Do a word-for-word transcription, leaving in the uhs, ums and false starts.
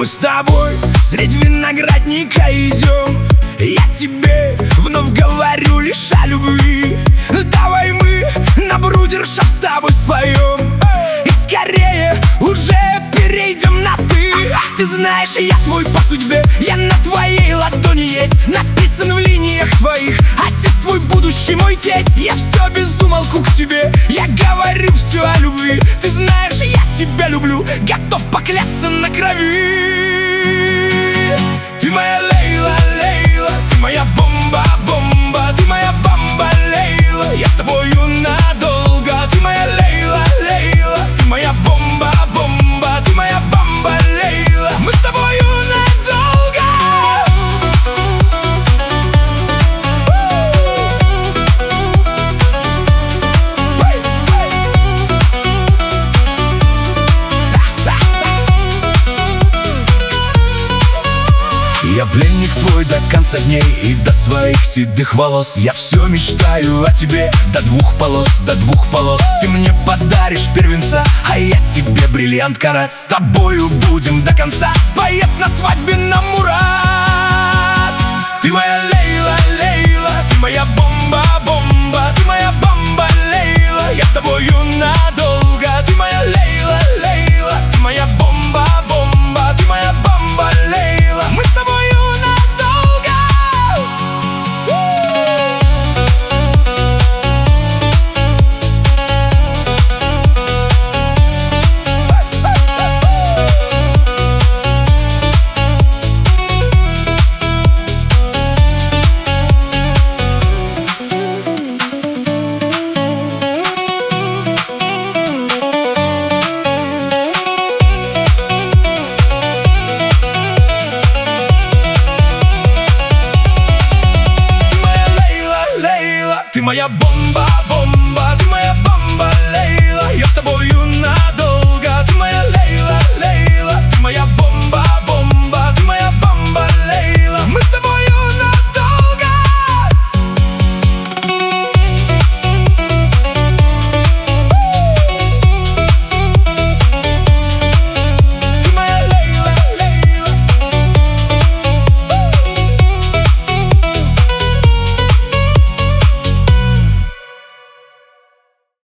Мы с тобой средь виноградника идем. Я тебе вновь говорю лишь о любви. Давай мы на брудершафт с тобой споем, и скорее уже перейдем на ты. Ты знаешь, я твой по судьбе, я на твоей ладони есть. Написан в линиях твоих, отец твой будущий мой тесть. Я все без умолку к тебе, я говорю все о любви. Ты знаешь, я тебя люблю, готов поклясться на крови. Ты моя Лейла, Лейла, ты моя бомба, бомба, ты моя бомба, Лейла. Я с тобою надолго. Ты моя Лейла, Лейла, ты моя бомба, бомба, ты моя бомба, Лейла. Мы с тобою надолго. Я пленник твой до конца дней и до своих седых волос. Я все мечтаю о тебе до двух полос, до двух полос. Ты мне подаришь первенца, а я тебе бриллиант карат. С тобою будем до конца, споет на свадьбе нам Мурат. Ты моя Лейла, Лейла, ты моя бомба, бомба, ты моя бомба, Лейла. Я с тобою надо